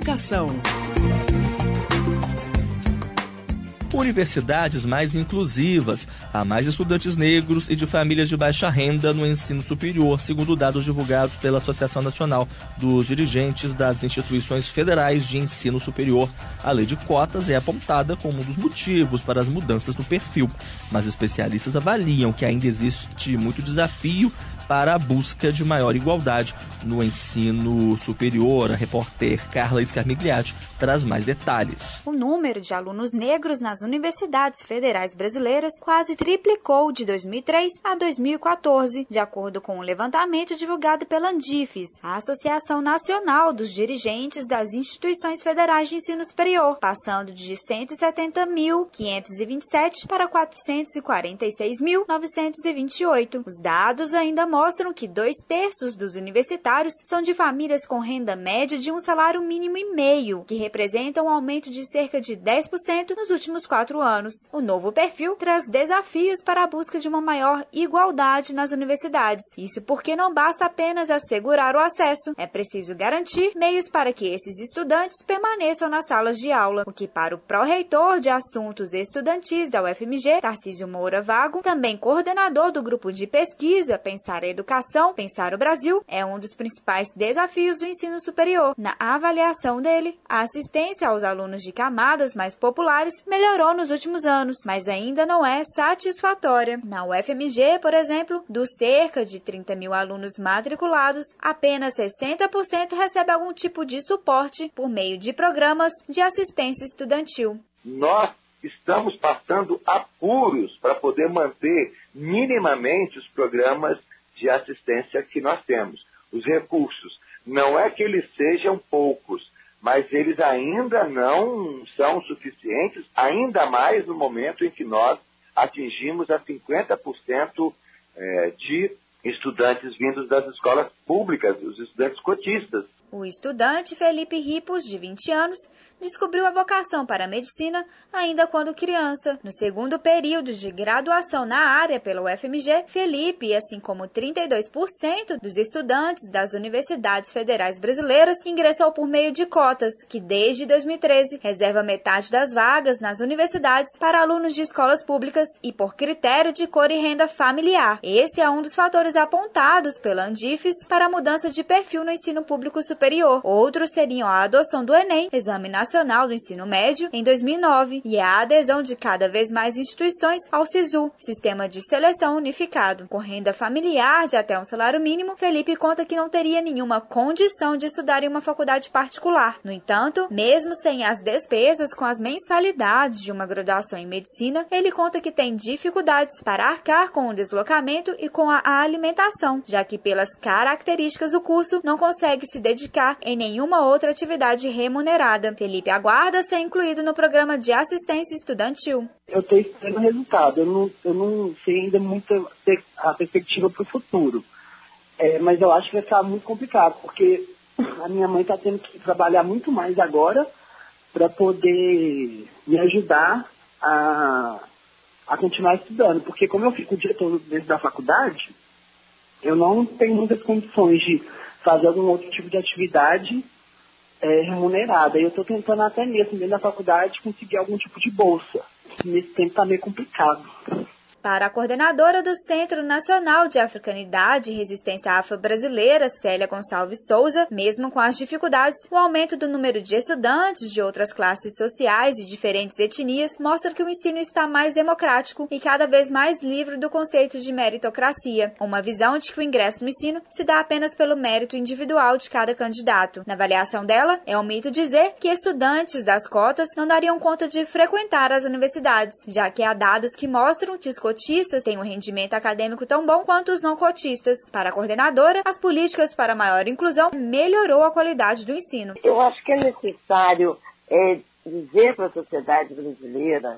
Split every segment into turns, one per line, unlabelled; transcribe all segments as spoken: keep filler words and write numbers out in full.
Educação.
Universidades mais inclusivas. Há mais estudantes negros e de famílias de baixa renda no ensino superior, segundo dados divulgados pela Associação Nacional dos Dirigentes das Instituições Federais de Ensino Superior. A lei de cotas é apontada como um dos motivos para as mudanças no perfil, mas especialistas avaliam que ainda existe muito desafio para a busca de maior igualdade no ensino superior. A repórter Carla Scarmigliati traz mais detalhes.
O número de alunos negros nas universidades federais brasileiras quase triplicou de dois mil e três a dois mil e quatorze, de acordo com um levantamento divulgado pela Andifes, a Associação Nacional dos Dirigentes das Instituições Federais de Ensino Superior, passando de cento e setenta mil, quinhentos e vinte e sete para quatrocentos e quarenta e seis mil, novecentos e vinte e oito. Os dados ainda mostram que dois terços dos universitários são de famílias com renda média de um salário mínimo e meio, que representa um aumento de cerca de dez por cento nos últimos quatro anos. O novo perfil traz desafios para a busca de uma maior igualdade nas universidades. Isso porque não basta apenas assegurar o acesso, é preciso garantir meios para que esses estudantes permaneçam nas salas de aula, o que para o pró-reitor de assuntos estudantis da U F M G, Tarcísio Moura Vago, também coordenador do grupo de pesquisa Pensar a Educação, Pensar o Brasil, é um dos principais desafios do ensino superior. Na avaliação dele, a assistência aos alunos de camadas mais populares melhorou nos últimos anos, mas ainda não é satisfatória. Na U F M G, por exemplo, dos cerca de trinta mil alunos matriculados, apenas sessenta por cento recebe algum tipo de suporte por meio de programas de assistência estudantil.
Nós estamos passando apuros para poder manter minimamente os programas de assistência que nós temos. Os recursos, não é que eles sejam poucos, mas eles ainda não são suficientes, ainda mais no momento em que nós atingimos a cinquenta por cento de estudantes vindos das escolas públicas, os estudantes cotistas.
O estudante Felipe Ripos, de vinte anos, descobriu a vocação para a medicina ainda quando criança. No segundo período de graduação na área pela U F M G, Felipe, assim como trinta e dois por cento dos estudantes das universidades federais brasileiras, ingressou por meio de cotas, que desde dois mil e treze reserva metade das vagas nas universidades para alunos de escolas públicas e por critério de cor e renda familiar. Esse é um dos fatores apontados pela Andifes para a mudança de perfil no ensino público superior. Outros seriam a adoção do Enem, Exame Nacional do Ensino Médio, em dois mil e nove, e a adesão de cada vez mais instituições ao SISU, Sistema de Seleção Unificado. Com renda familiar de até um salário mínimo, Felipe conta que não teria nenhuma condição de estudar em uma faculdade particular. No entanto, mesmo sem as despesas com as mensalidades de uma graduação em medicina, ele conta que tem dificuldades para arcar com o deslocamento e com a alimentação, já que pelas características do curso não consegue se dedicar em nenhuma outra atividade remunerada. Felipe aguarda ser incluído no programa de assistência estudantil.
Eu estou esperando o resultado. Eu não, eu não sei ainda muito a perspectiva para o futuro. É, mas eu acho que vai ficar muito complicado, porque a minha mãe está tendo que trabalhar muito mais agora para poder me ajudar a, a continuar estudando. Porque como eu fico o dia todo dentro da faculdade, eu não tenho muitas condições de fazer algum outro tipo de atividade é, remunerada. E eu estou tentando até mesmo, dentro da faculdade, conseguir algum tipo de bolsa. Nesse tempo está meio complicado.
Para a coordenadora do Centro Nacional de Africanidade e Resistência Afro-Brasileira, Célia Gonçalves Souza, mesmo com as dificuldades, o aumento do número de estudantes de outras classes sociais e diferentes etnias mostra que o ensino está mais democrático e cada vez mais livre do conceito de meritocracia, uma visão de que o ingresso no ensino se dá apenas pelo mérito individual de cada candidato. Na avaliação dela, é um mito dizer que estudantes das cotas não dariam conta de frequentar as universidades, já que há dados que mostram que os cotistas têm um rendimento acadêmico tão bom quanto os não cotistas. Para a coordenadora, as políticas para maior inclusão melhorou a qualidade do ensino.
Eu acho que é necessário é, dizer para a sociedade brasileira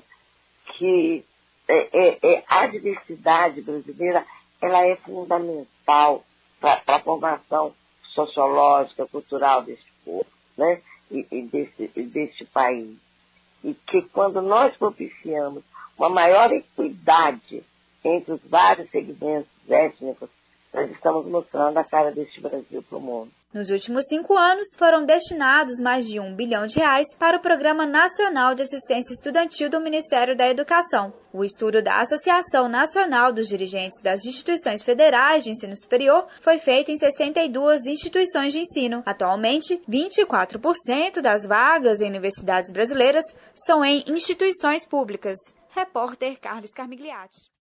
que é, é, é, a diversidade brasileira ela é fundamental para a formação sociológica, cultural deste povo, né? e, e desse, deste país. E que quando nós propiciamos uma maior equidade entre os vários segmentos étnicos, nós estamos mostrando a cara deste Brasil para o mundo.
Nos últimos cinco anos, foram destinados mais de um bilhão de reais para o Programa Nacional de Assistência Estudantil do Ministério da Educação. O estudo da Associação Nacional dos Dirigentes das Instituições Federais de Ensino Superior foi feito em sessenta e duas instituições de ensino. Atualmente, vinte e quatro por cento das vagas em universidades brasileiras são em instituições públicas. Repórter Carlos Carmigliati.